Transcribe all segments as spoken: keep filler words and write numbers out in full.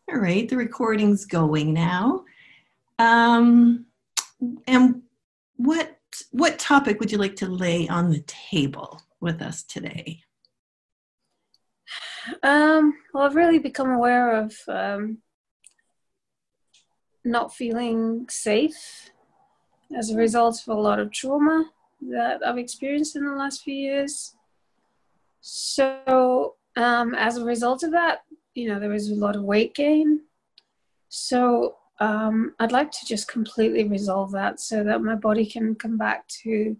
All right, the recording's going now. Um, and what what topic would you like to lay on the table with us today? Um, well, I've really become aware of um, not feeling safe as a result of a lot of trauma that I've experienced in the last few years. So, um, as a result of that, you know, there was a lot of weight gain. So, um, I'd like to just completely resolve that so that my body can come back to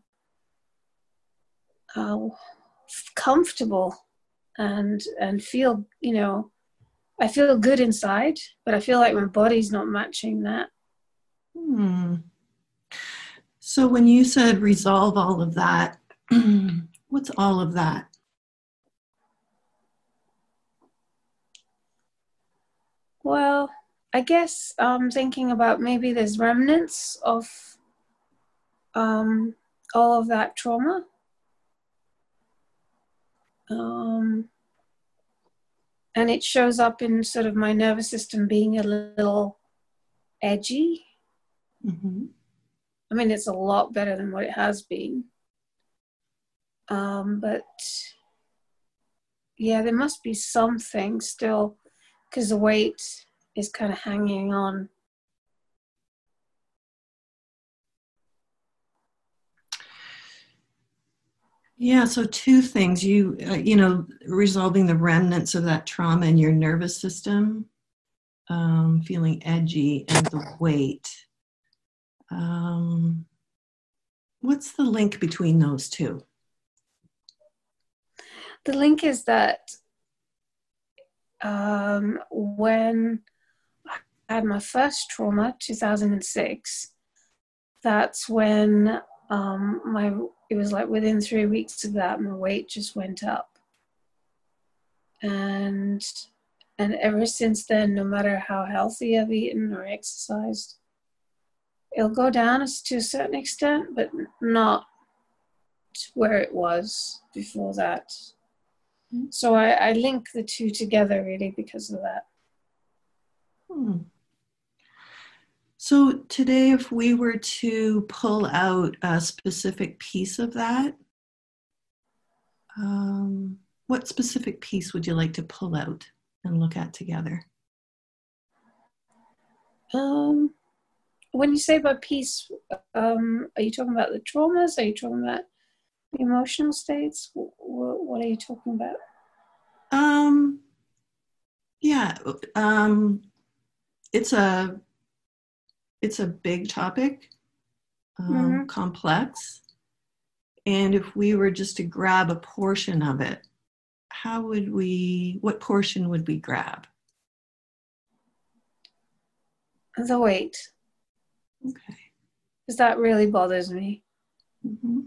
uh, comfortable and and feel, you know, I feel good inside, but I feel like my body's not matching that. Hmm. So when you said resolve all of that, what's all of that? Well, I guess um thinking about maybe there's remnants of um all of that trauma. Um and it shows up in sort of my nervous system being a little edgy. Mm-hmm. I mean, it's a lot better than what it has been. Um, but yeah, there must be something still because the weight is kind of hanging on. Yeah, so two things. You, uh, you know, resolving the remnants of that trauma in your nervous system, um, feeling edgy, and the weight. Um, what's the link between those two? The link is that um, when I had my first trauma, two thousand six, that's when um, my it was like within three weeks of that, my weight just went up, and and ever since then, no matter how healthy I've eaten or exercised, it'll go down to a certain extent, but not where it was before that. So I, I link the two together really because of that. Hmm. So today, if we were to pull out a specific piece of that, um, what specific piece would you like to pull out and look at together? Um, when you say by peace, um, are you talking about the traumas? Are you talking about the emotional states? W- what are you talking about? Um, yeah, um, it's a it's a big topic, um, Mm-hmm. complex, and if we were just to grab a portion of it, how would we? What portion would we grab? The weight, Okay. because that really bothers me. Mm-hmm.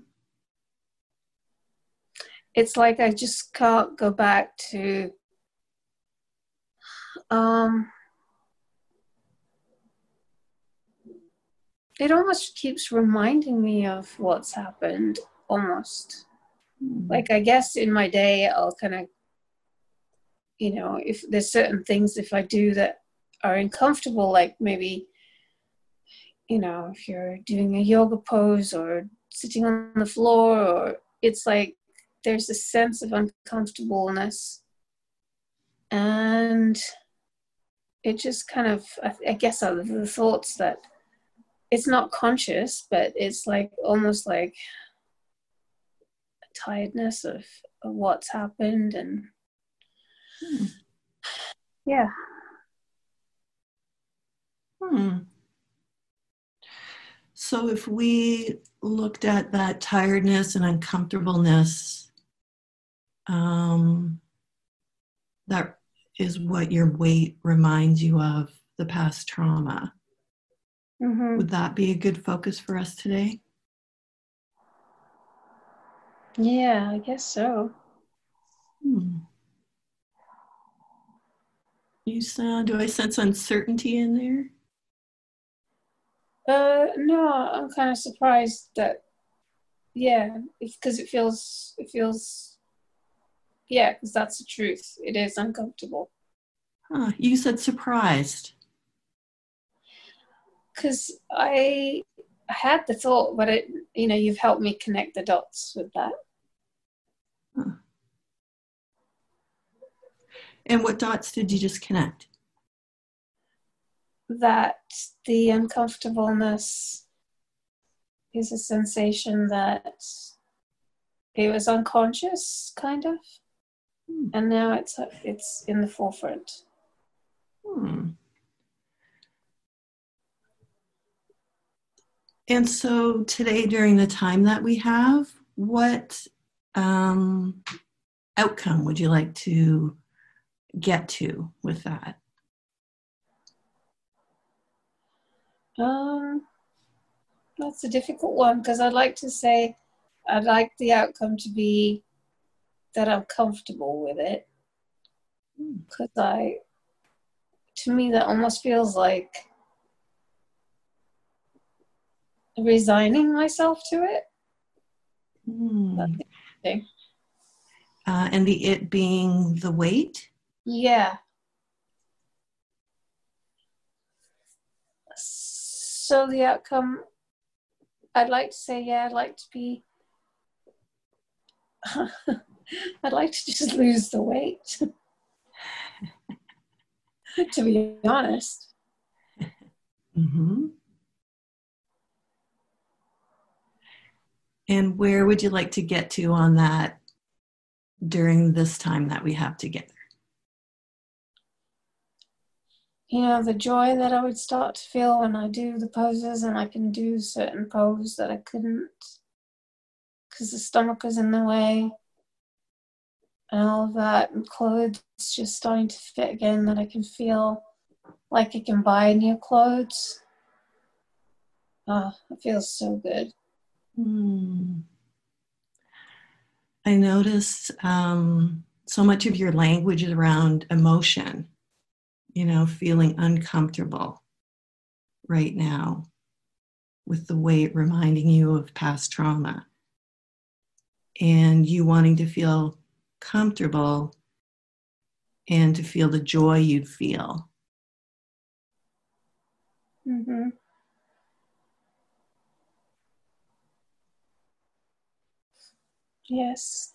It's like I just can't go back to um it almost keeps reminding me of what's happened almost. Mm-hmm. Like I guess in my day I'll kind of, you know, if there's certain things if I do that are uncomfortable, like maybe, you know, if you're doing a yoga pose or sitting on the floor, or it's like there's a sense of uncomfortableness, and it just kind of, I, I guess, are the thoughts that it's not conscious, but it's like almost like a tiredness of, of what's happened, and yeah. Hmm. So if we looked at that tiredness and uncomfortableness, um, that is what your weight reminds you of the past trauma. Mm-hmm. Would that be a good focus for us today? Yeah, I guess so. Hmm. You sound, do I sense uncertainty in there? Uh, no, I'm kind of surprised that, yeah, because it feels, it feels, yeah, because that's the truth. It is uncomfortable. Huh, you said surprised. Because I had the thought, but it, you know, you've helped me connect the dots with that. Huh. And what dots did you just connect? That the uncomfortableness is a sensation that it was unconscious, kind of, Hmm. and now it's it's in the forefront. Hmm. And so today, during the time that we have, what um, outcome would you like to get to with that? Um, that's a difficult one because I'd like to say I'd like the outcome to be that I'm comfortable with it, because I, to me, that almost feels like resigning myself to it. Hmm. That's interesting. Uh, and the it being the weight? Yeah. So the outcome, I'd like to say, yeah, I'd like to be, I'd like to just lose the weight, to be honest. Mm-hmm. And where would you like to get to on that during this time that we have together? You know, the joy that I would start to feel when I do the poses and I can do certain poses that I couldn't because the stomach was in the way and all of that, and clothes just starting to fit again, that I can feel like I can buy new clothes. Oh, it feels so good. Hmm. I noticed um, so much of your language is around emotion, you know, feeling uncomfortable right now with the weight reminding you of past trauma and you wanting to feel comfortable and to feel the joy you'd feel. Mm-hmm. Yes.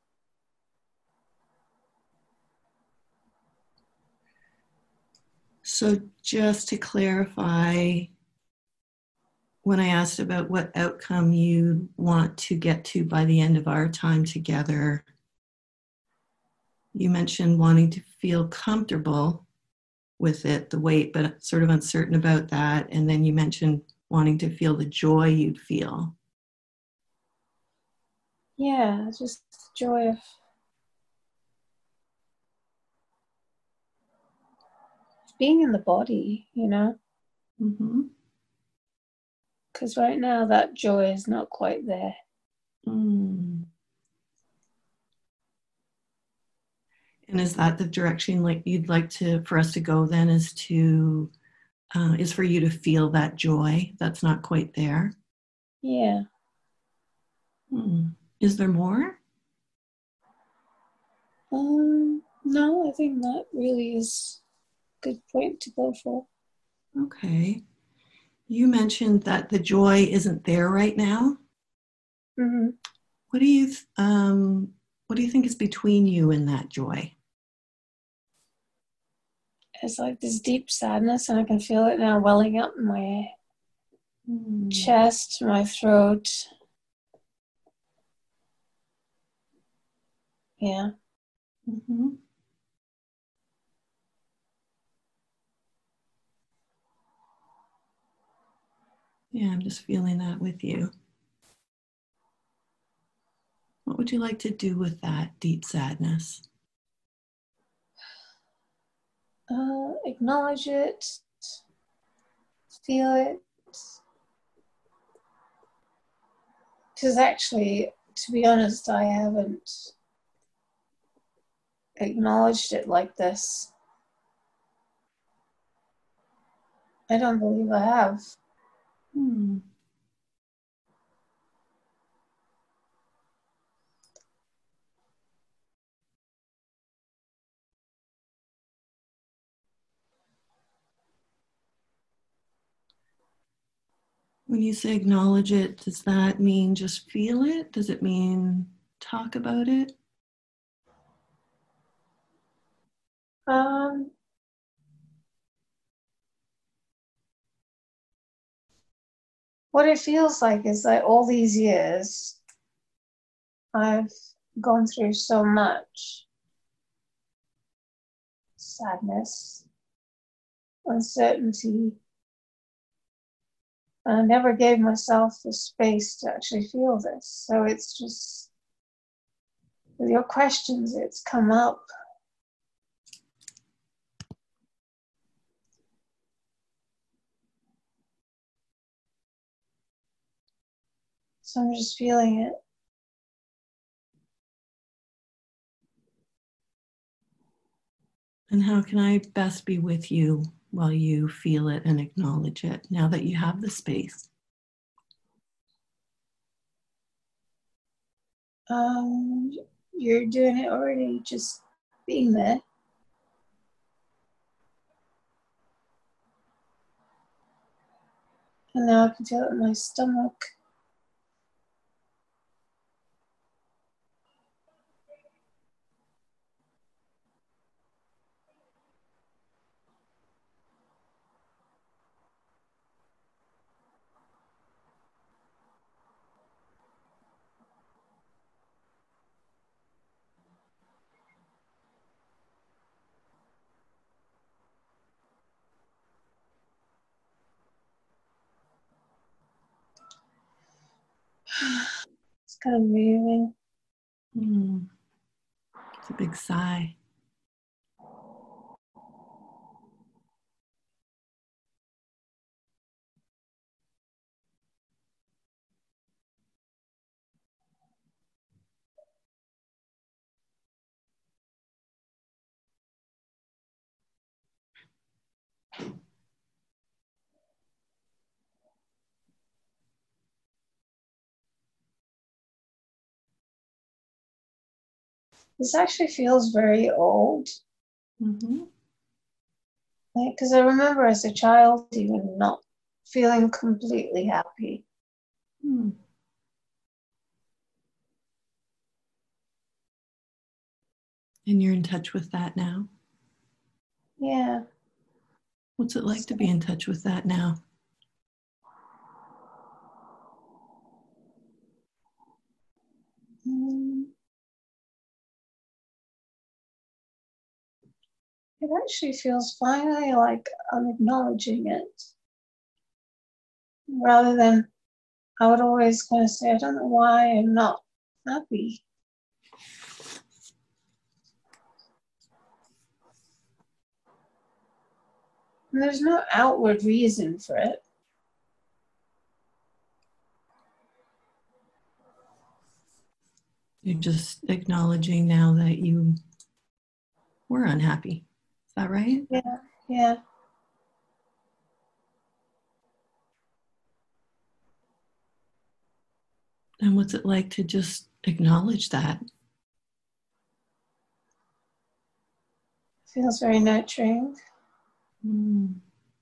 So, just to clarify, when I asked about what outcome you want to get to by the end of our time together, you mentioned wanting to feel comfortable with it, the weight, but sort of uncertain about that. And then you mentioned wanting to feel the joy you'd feel. Yeah, just the joy of being in the body, you know, Mm-hmm. because right now that joy is not quite there. Mm. And is that the direction like you'd like to for us to go then? Is to uh, is for you to feel that joy that's not quite there? Yeah. Mm. Is there more? Um, no, I think that really is a good point to go for. Okay. You mentioned that the joy isn't there right now. Mm-hmm. What do you um, what do you think is between you and that joy? It's like this deep sadness, and I can feel it now welling up in my Mm. chest, my throat. Yeah. Mm-hmm. Yeah, I'm just feeling that with you. What would you like to do with that deep sadness? Uh, acknowledge it, feel it. Because actually, to be honest, I haven't acknowledged it like this. I don't believe I have. Hmm. When you say acknowledge it, does that mean just feel it? Does it mean talk about it? Um, what it feels like is that all these years I've gone through so much sadness, uncertainty, and I never gave myself the space to actually feel this. So it's just, with your questions, it's come up. So I'm just feeling it. And how can I best be with you while you feel it and acknowledge it now that you have the space? Um, you're doing it already, just being there. And now I can feel it in my stomach. It's kind of moving. Mm. It's a big sigh. This actually feels very old. Mm-hmm. Because I remember as a child even not feeling completely happy. Mm. And you're in touch with that now? Yeah. What's it like to be in touch with that now? Mm. It actually feels finally like I'm acknowledging it. Rather than, I would always kind of say, I don't know why I'm not happy. And there's no outward reason for it. You're just acknowledging now that you were unhappy. Is that right? Yeah, yeah. And what's it like to just acknowledge that? Feels very nurturing. Mm.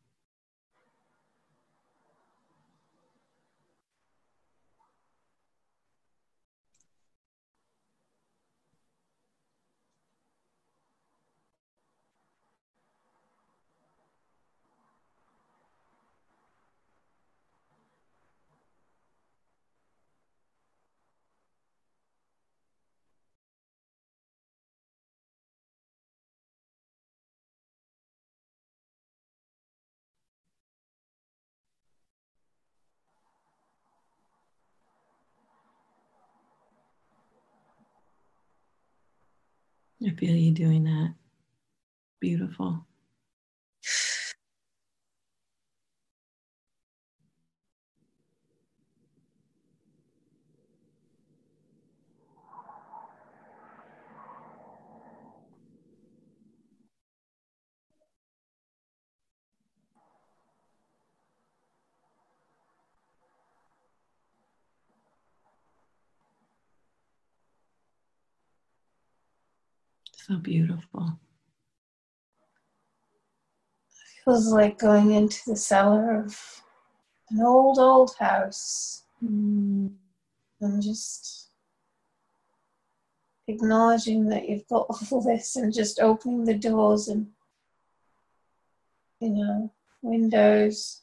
I feel you doing that. Beautiful. So beautiful. Feels like going into the cellar of an old, old house. Mm. And just acknowledging that you've got all this and just opening the doors and, you know, windows.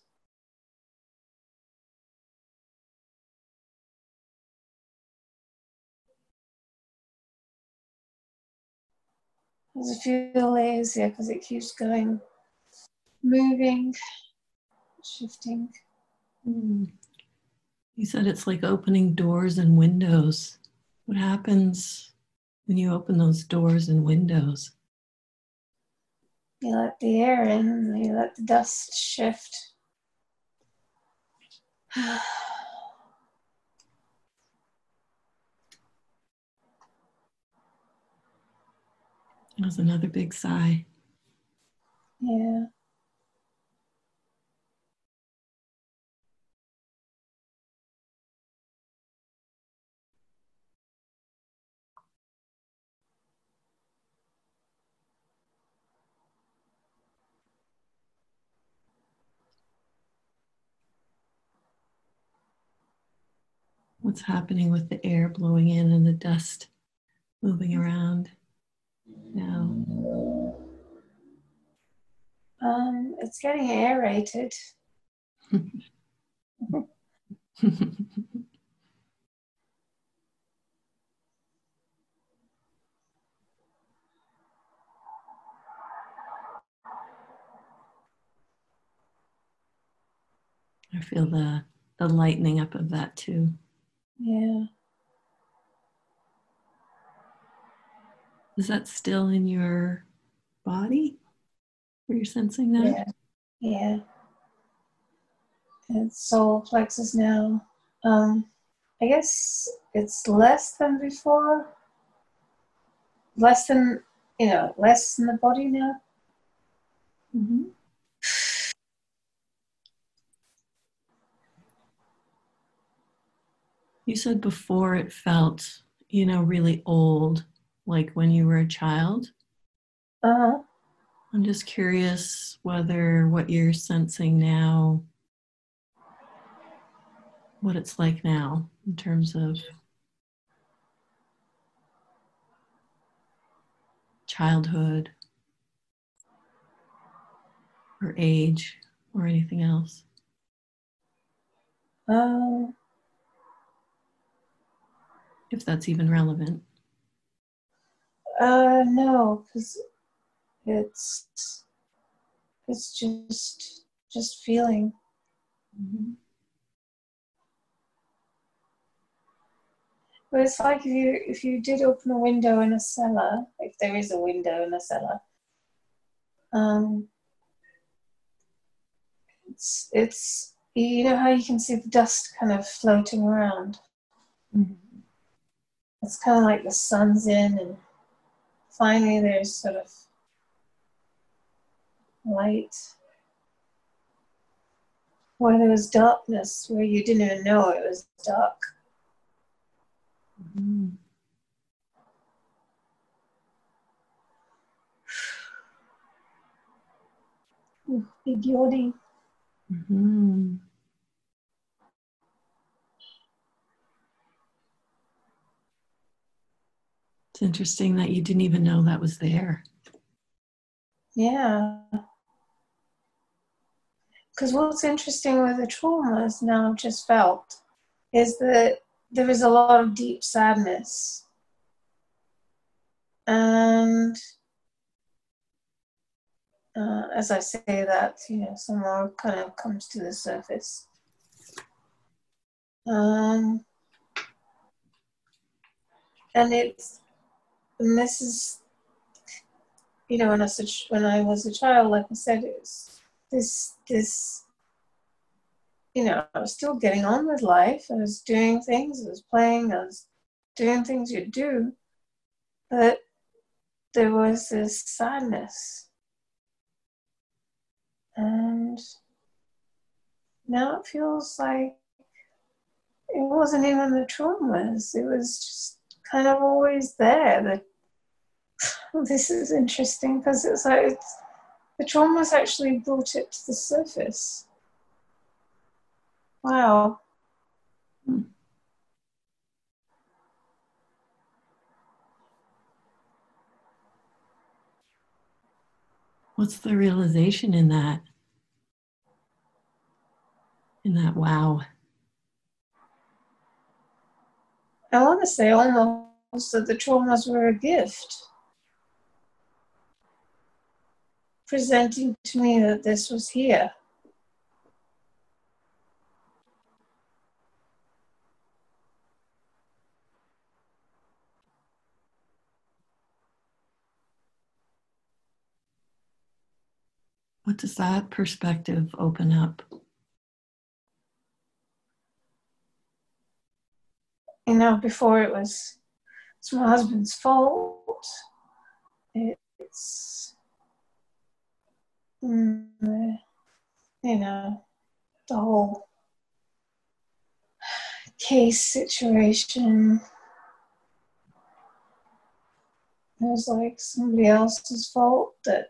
Does it feel lazy because it keeps going, moving, shifting? Mm. You said it's like opening doors and windows. What happens when you open those doors and windows? You let the air in and you let the dust shift. That was another big sigh. Yeah. What's happening with the air blowing in and the dust moving around now? Um, it's getting aerated. I feel the, the lightening up of that too. Yeah. Is that still in your body? Where you're sensing that? Yeah. Yeah. It's solar plexus now. Um, I guess it's less than before. Less than, you know, less in the body now. Mm-hmm. You said before it felt, you know, really old, like when you were a child. Uh-huh. I'm just curious whether what you're sensing now, what it's like now in terms of childhood or age or anything else. Um, If that's even relevant. uh, no, because it's it's just just feeling. Mm-hmm. But it's like if you if you did open a window in a cellar, if there is a window in a cellar, um, it's it's you know how you can see the dust kind of floating around. Mm-hmm. It's kind of like the sun's in, and finally there's sort of light. Where there was darkness, where you didn't even know it was dark. Mm-hmm. Ooh, big yawning. Mm-hmm. It's interesting that you didn't even know that was there. Yeah. Because what's interesting with the traumas now I've just felt is that there is a lot of deep sadness. And uh, as I say that, you know, some more kind of comes to the surface. Um, and it's, and this is, you know, when I, was, when I was a child, like I said, it was this, this, you know, I was still getting on with life. I was doing things, I was playing, I was doing things you do. But there was this sadness. And now it feels like it wasn't even the traumas. It was just kind of always there. That this is interesting because it's like it's, the traumas actually brought it to the surface. Wow. Hmm. What's the realization in that? In that wow? I want to say almost that the traumas were a gift, presenting to me that this was here. What does that perspective open up? You know, before it was, it's my husband's fault. It's, mm, you know, the whole case situation. It was like somebody else's fault that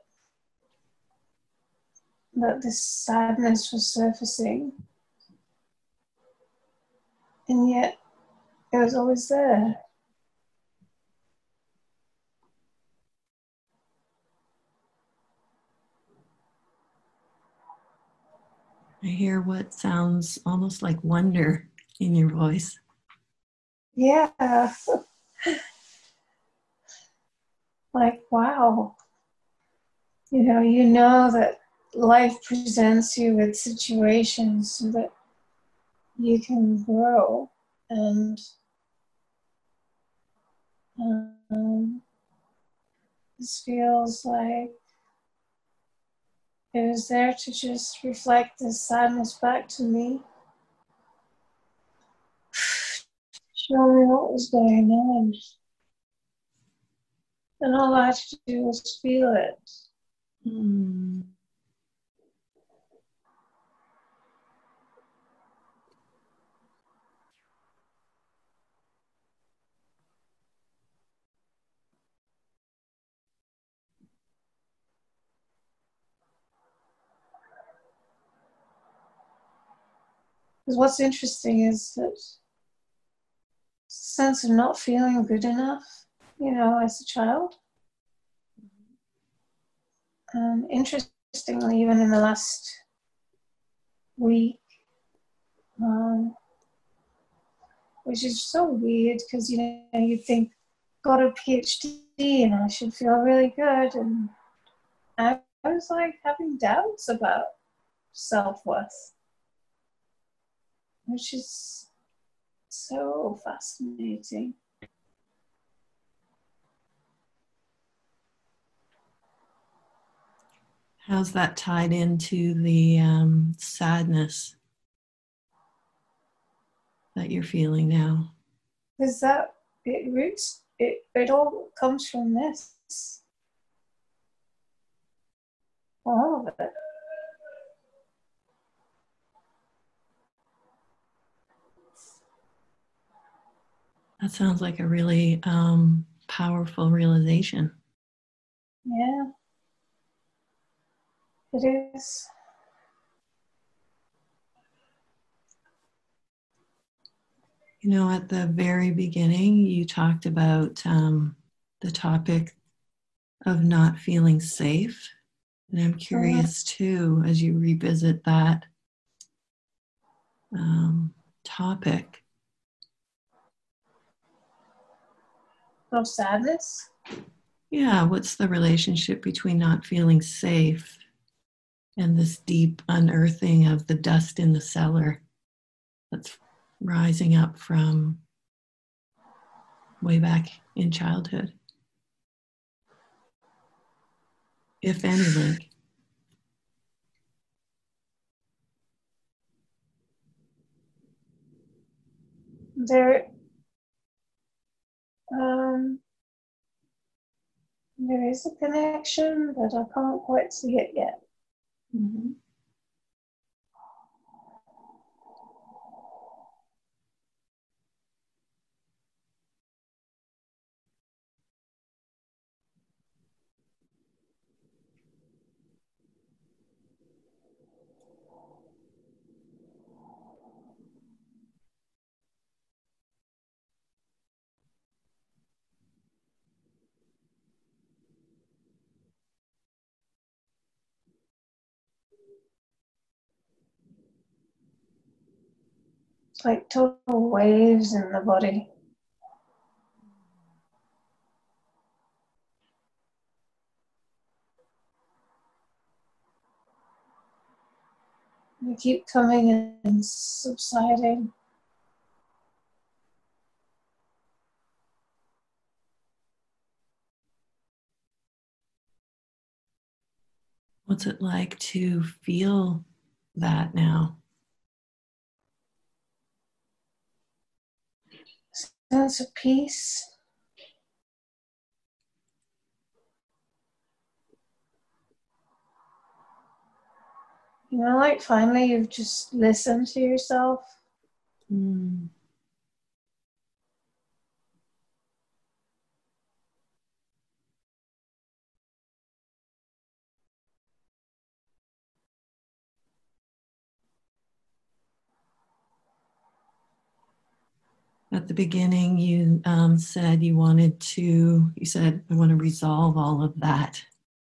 that this sadness was surfacing, and yet it was always there. I hear what sounds almost like wonder in your voice. Yeah. Like, wow. You know, you know that life presents you with situations so that you can grow, and um, this feels like it was there to just reflect this sadness back to me, show me what was going on, and all I had to do was feel it. Hmm. Because what's interesting is that sense of not feeling good enough, you know, as a child. Um, interestingly, even in the last week, um, which is so weird because, you know, you think, got a PhD and I should feel really good. And I was like having doubts about self-worth, which is so fascinating. How's that tied into the um, sadness that you're feeling now? Because that, it roots, it, it all comes from this, all of it. That sounds like a really um, powerful realization. Yeah, it is. You know, at the very beginning, you talked about um, the topic of not feeling safe. And I'm curious too, as you revisit that um, topic. Of sadness. Yeah, what's the relationship between not feeling safe and this deep unearthing of the dust in the cellar that's rising up from way back in childhood? If any link. There, um, there is a connection, but I can't quite see it yet. Mm-hmm. like total waves in the body. They keep coming and subsiding. What's it like to feel that now? Sense of peace. You know, like finally you've just listened to yourself. Mm. At the beginning, you um, said you wanted to, you said, I want to resolve all of that.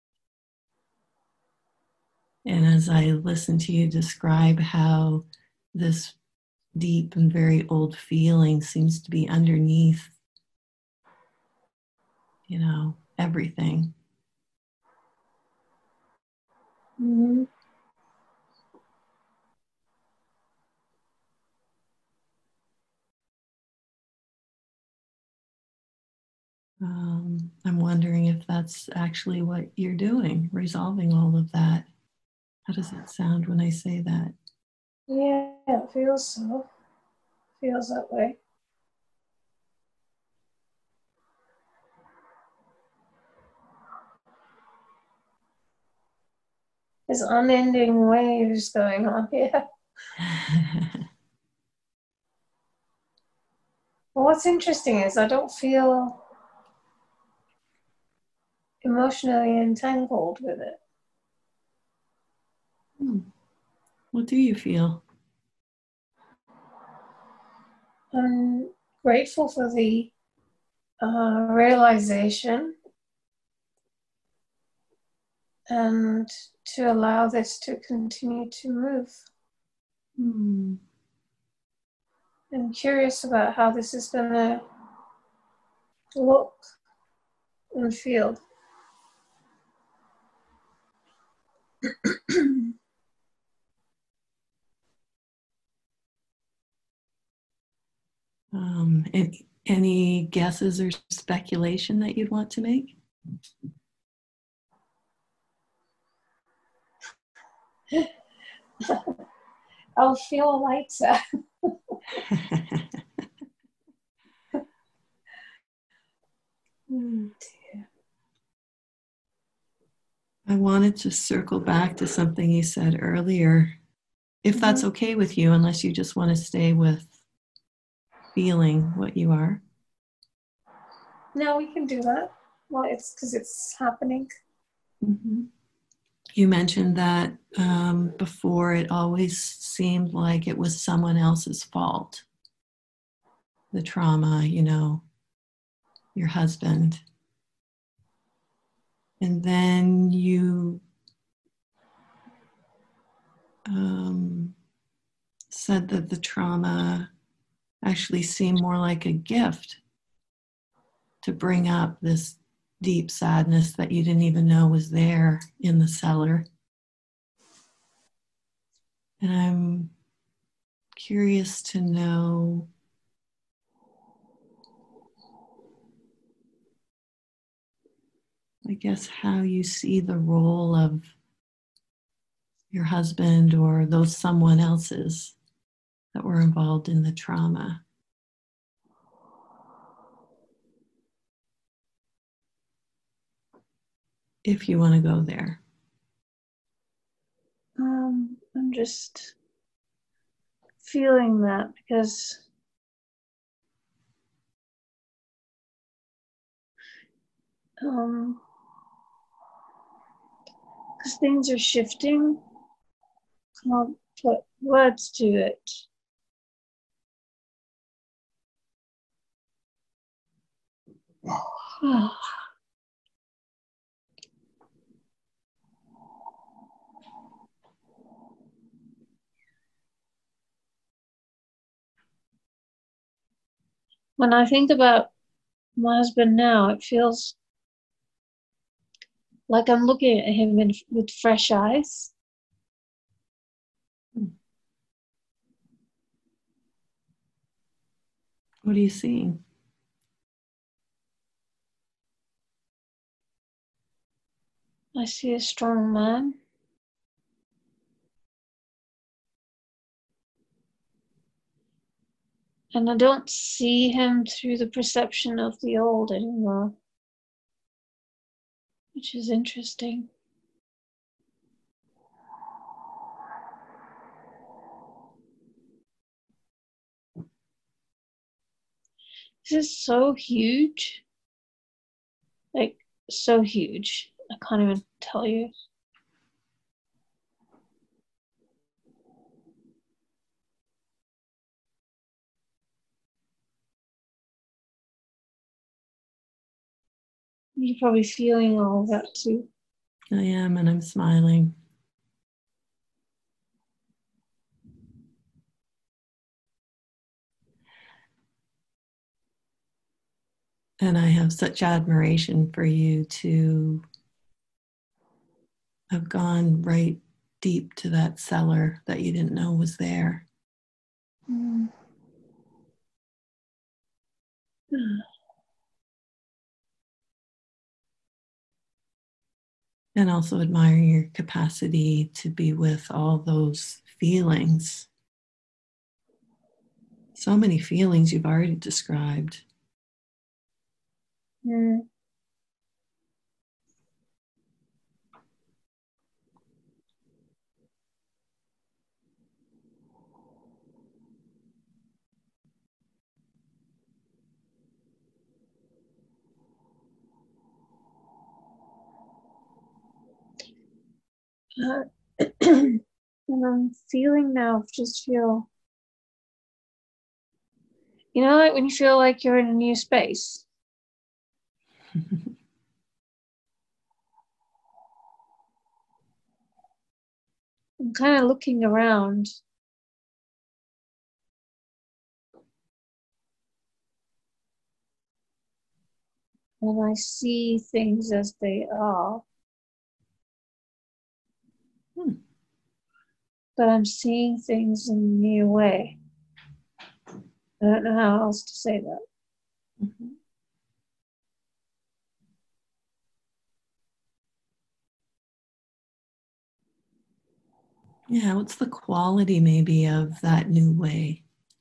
And as I listened to you describe how this deep and very old feeling seems to be underneath, you know, everything. Mm-hmm. Um, I'm wondering if that's actually what you're doing, resolving all of that. How does it sound when I say that? Yeah, it feels so. Feels that way. There's unending waves going on here. Well, what's interesting is I don't feel emotionally entangled with it. Hmm. What do you feel? I'm grateful for the uh, realization and to allow this to continue to move. Hmm. I'm curious about how this is going to look and feel. Um, any, any guesses or speculation that you'd want to make? I'll feel lighter. Oh, dear. I wanted to circle back to something you said earlier, if that's Mm-hmm. okay with you, unless you just want to stay with feeling what you are. No, we can do that. Well, it's because it's happening. Mm-hmm. You mentioned that um, before it always seemed like it was someone else's fault. The trauma, you know, your husband. And then you um, said that the trauma actually seemed more like a gift to bring up this deep sadness that you didn't even know was there in the cellar. And I'm curious to know I guess how you see the role of your husband or those someone else's that were involved in the trauma. If you want to go there. Um, I'm just feeling that because um, because things are shifting. Can't put words to it. When I think about my husband now, it feels like I'm looking at him in, with fresh eyes. What are you seeing? I see a strong man. And I don't see him through the perception of the old anymore, which is interesting. This is so huge. Like, so huge. I can't even tell you. You're probably feeling all of that too. I am, and I'm smiling. And I have such admiration for you to have gone right deep to that cellar that you didn't know was there. Mm. And also admire your capacity to be with all those feelings. So many feelings you've already described. Mm. Uh, and I'm feeling now, just feel, you know, like when you feel like you're in a new space. I'm kind of looking around. And I see things as they are. Hmm. But I'm seeing things in a new way. I don't know how else to say that. Mm-hmm. Yeah, what's the quality maybe of that new way?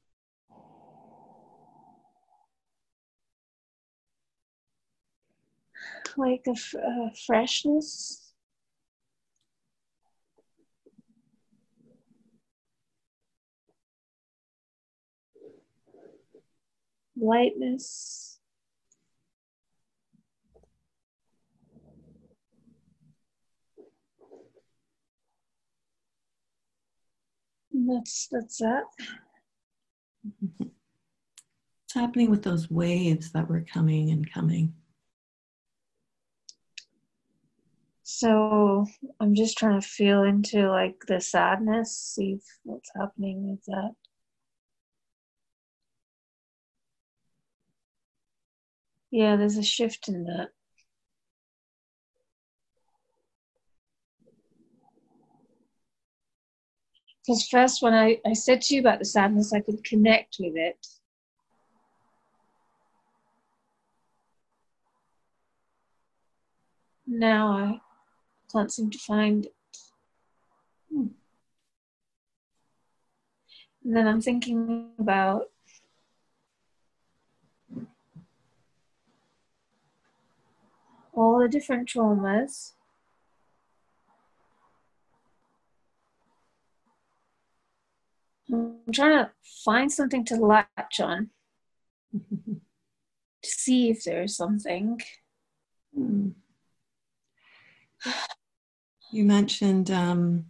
Like a, f- a freshness. Lightness. And that's that's that. Mm-hmm. What's happening with those waves that were coming and coming? So I'm just trying to feel into like the sadness, see what's happening with that. Yeah, there's a shift in that. Because first, when I, I said to you about the sadness, I could connect with it. Now I can't seem to find it. Hmm. And then I'm thinking about all the different traumas. I'm trying to find something to latch on to see if there's something. Hmm. You mentioned um,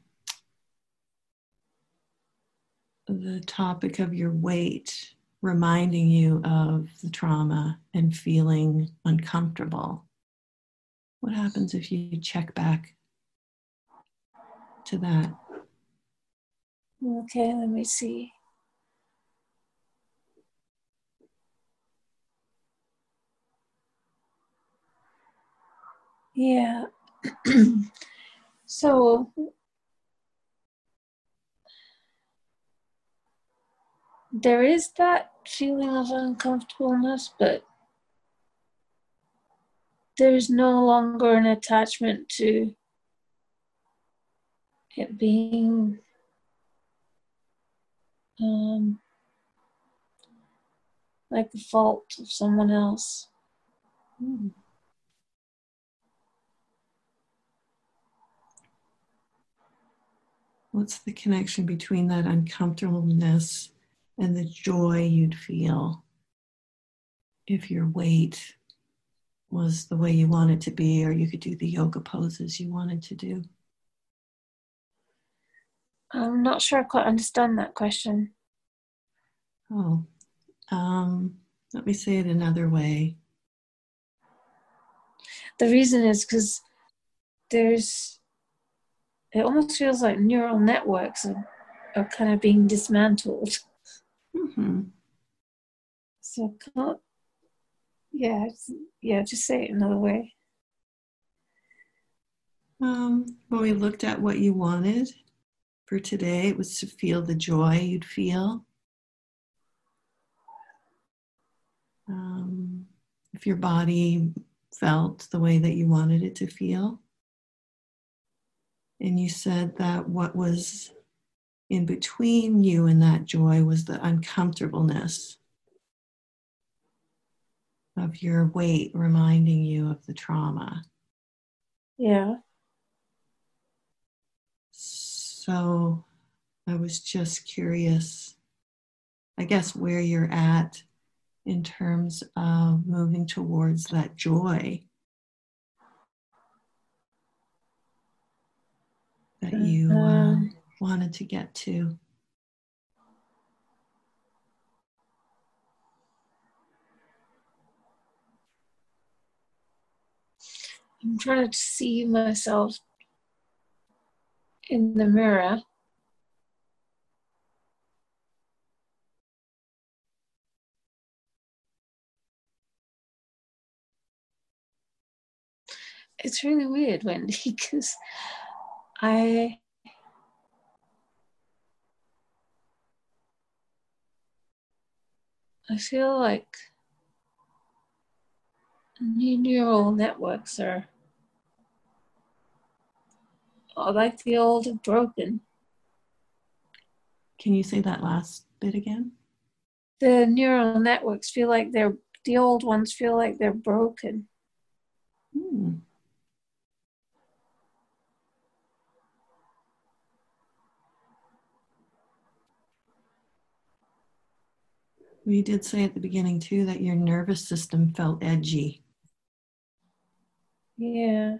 the topic of your weight reminding you of the trauma and feeling uncomfortable. What happens if you check back to that? Okay, let me see. Yeah. So there is that feeling of uncomfortableness, but there's no longer an attachment to it being um, like the fault of someone else. Hmm. What's the connection between that uncomfortableness and the joy you'd feel if your weight was the way you want it to be, or you could do the yoga poses you wanted to do? I'm not sure I quite understand that question. Oh, um, let me say it another way. The reason is because there's, it almost feels like neural networks are, are kind of being dismantled. Mm-hmm. So I can't, yeah, yeah, just say it another way. Um, when we looked at what you wanted for today, it was to feel the joy you'd feel. Um, if your body felt the way that you wanted it to feel. And you said that what was in between you and that joy was the uncomfortableness of your weight reminding you of the trauma. Yeah. So I was just curious, I guess, where you're at in terms of moving towards that joy that you uh, Um, wanted to get to. I'm trying to see myself in the mirror. It's really weird, Wendy, because I I feel like new neural networks are, are like the old are broken. Can you say that last bit again? The neural networks feel like they're, the old ones feel like they're broken. Hmm. We did say at the beginning too that your nervous system felt edgy. Yeah.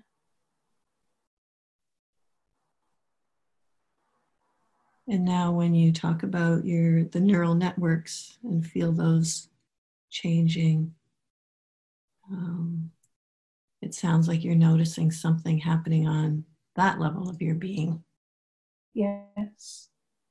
And now when you talk about your the neural networks and feel those changing, um, it sounds like you're noticing something happening on that level of your being. Yes.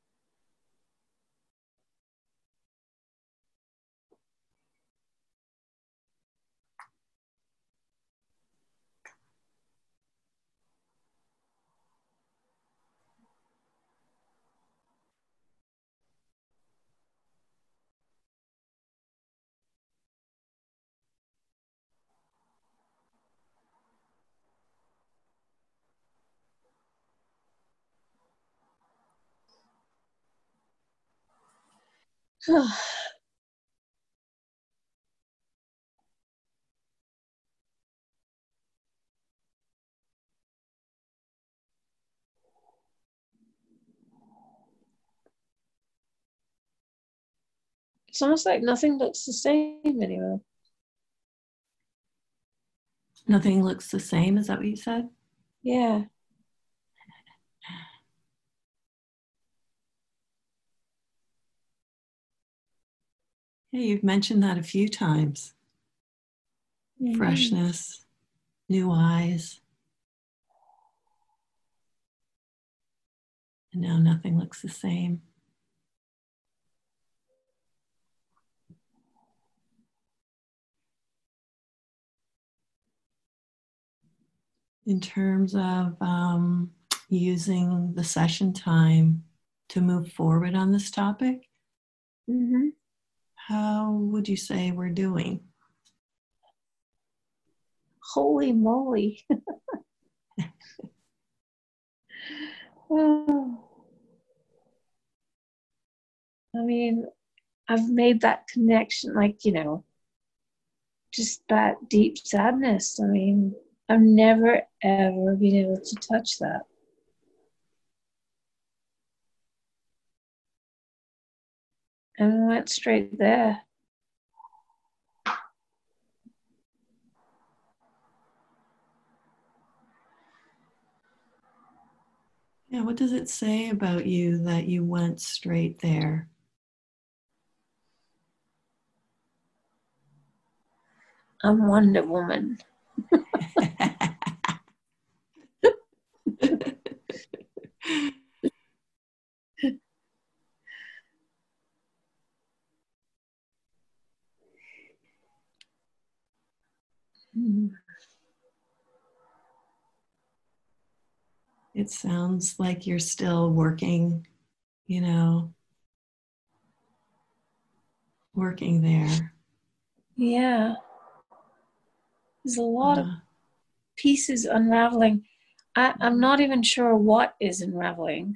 It's almost like nothing looks the same anymore. Nothing looks the same, is that what you said? Yeah. Yeah, you've mentioned that a few times. Mm-hmm. Freshness, new eyes. And now nothing looks the same. in terms of um, using the session time to move forward on this topic, Mm-hmm. how would you say we're doing? Holy moly. Oh. I mean, I've made that connection, like, you know, just that deep sadness. I mean, I've never, ever been able to touch that. And I went straight there. Yeah, what does it say about you that you went straight there? I'm Wonder Woman. It sounds like you're still working, you know, working there. Yeah. There's a lot of Uh, pieces unraveling. I, I'm not even sure what is unraveling.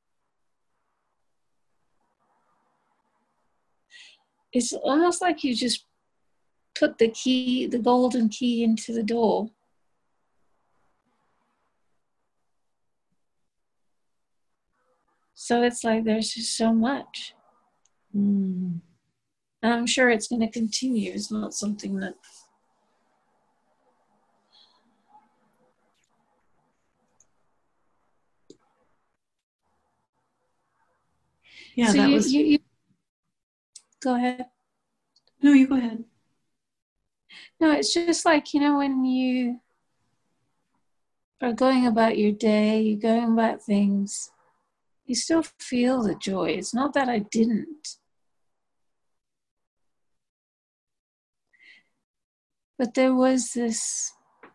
It's almost like you just put the key, the golden key, into the door. So it's like there's just so much. mm. And I'm sure it's going to continue. It's not something that. Yeah, So that you, was. you, you go ahead. No, you go ahead. No, it's just like, you know, when you are going about your day, you're going about things, you still feel the joy. It's not that I didn't. But there was this,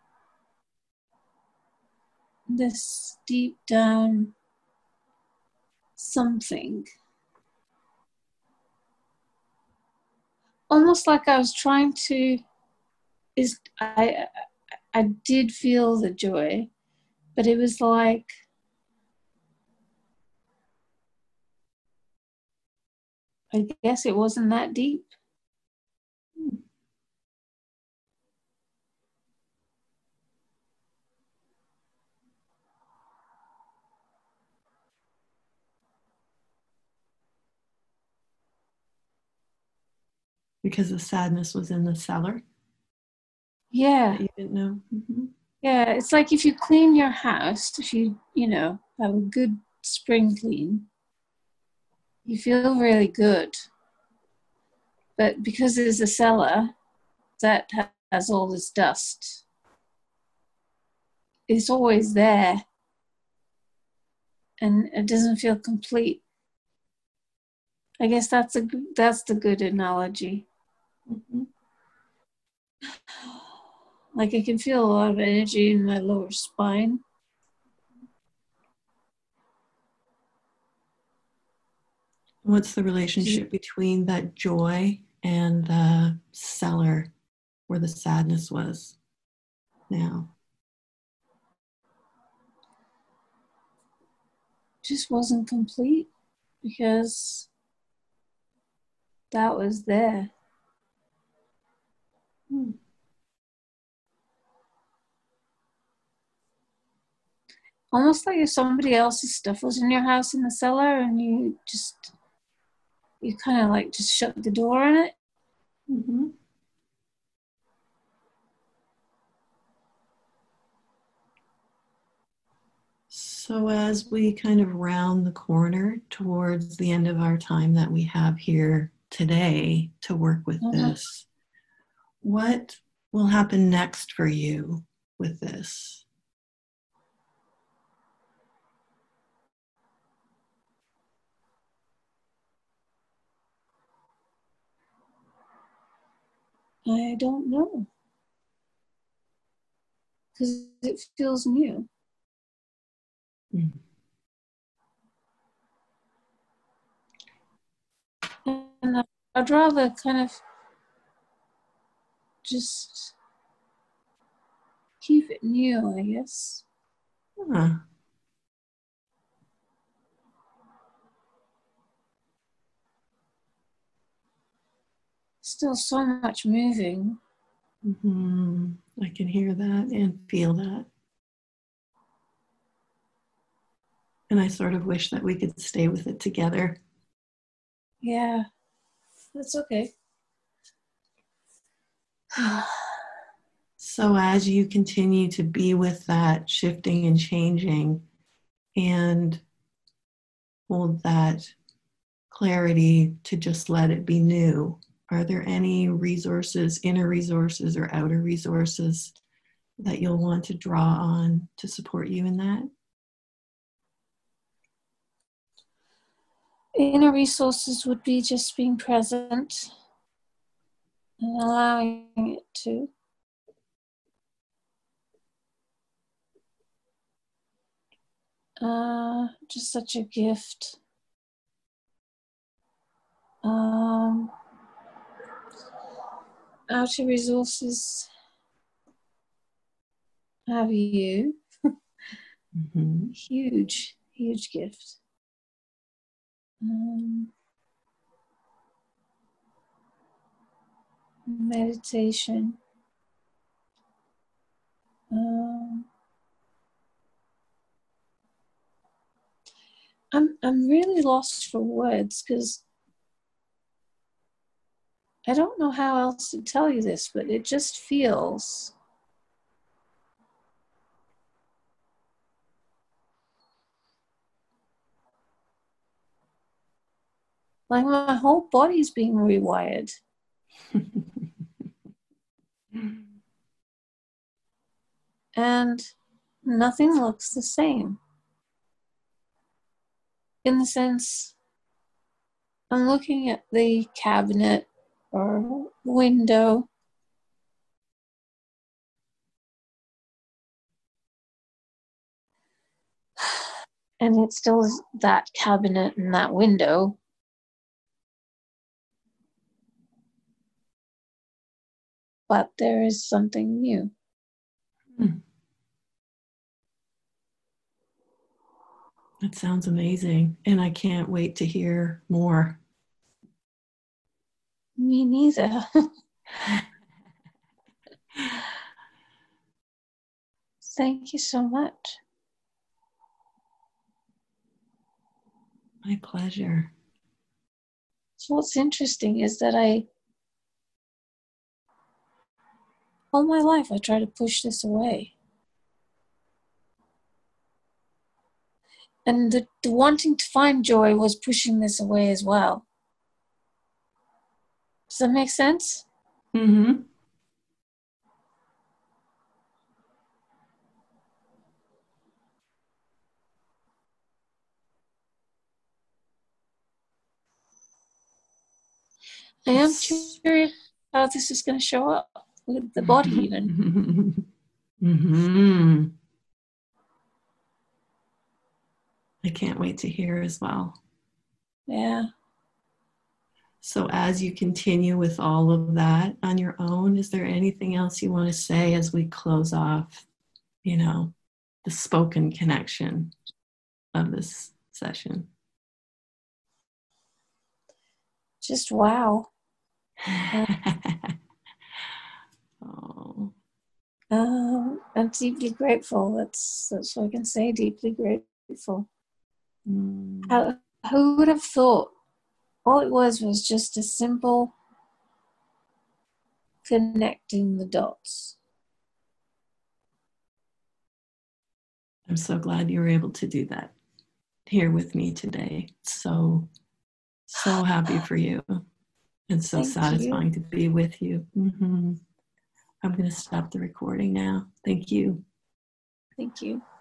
this deep down something. Almost like I was trying to, is I, I did feel the joy, but it was like, I guess it wasn't that deep. Because the sadness was in the cellar Yeah. that you didn't know. Mm-hmm. Yeah. It's like if you clean your house, if you, you know, have a good spring clean, you feel really good. But because there's a cellar that has all this dust, it's always there. And it doesn't feel complete. I guess that's a that's the good analogy. Mm-hmm. Like I can feel a lot of energy in my lower spine. What's the relationship between that joy and the cellar where the sadness was now? Just wasn't complete because that was there. Hmm. Almost like if somebody else's stuff was in your house in the cellar and you just, you kind of like just shut the door on it. Mm-hmm. So, as we kind of round the corner towards the end of our time that we have here today to work with Uh-huh. this, what will happen next for you with this? I don't know. because it feels new. Mm. And I'd rather kind of just keep it new, I guess. Huh. Still so much moving. Mm-hmm. I can hear that and feel that. And I sort of wish that we could stay with it together. Yeah, that's okay. So as you continue to be with that shifting and changing and hold that clarity to just let it be new, are there any resources, inner resources or outer resources that you'll want to draw on to support you in that? Inner resources would be just being present and allowing it to. Uh, just such a gift. Um, outer resources have you. Mm-hmm. Huge, huge gift. Um, meditation. Um, I'm I'm really lost for words because I don't know how else to tell you this, but it just feels like my whole body's being rewired. And nothing looks the same. In the sense, I'm looking at the cabinet or window, and it still is that cabinet and that window. But there is something new. Hmm. That sounds amazing. And I can't wait to hear more. Me neither. Thank you so much. My pleasure. So what's interesting is that I, all my life, I try to push this away. And the, the wanting to find joy was pushing this away as well. Does that make sense? Mm-hmm. I am curious how this is going to show up with the body even. Mm-hmm. I can't wait to hear as well. Yeah. So as you continue with all of that on your own, is there anything else you want to say as we close off, you know, the spoken connection of this session? Just wow. Uh, Oh. um, I'm deeply grateful. That's that's what I can say. Deeply grateful. Mm. How, who would have thought? All it was was just a simple connecting the dots. I'm so glad you were able to do that here with me today. So, so happy for you and so Thank satisfying you. to be with you. Mm-hmm. I'm going to stop the recording now. Thank you. Thank you.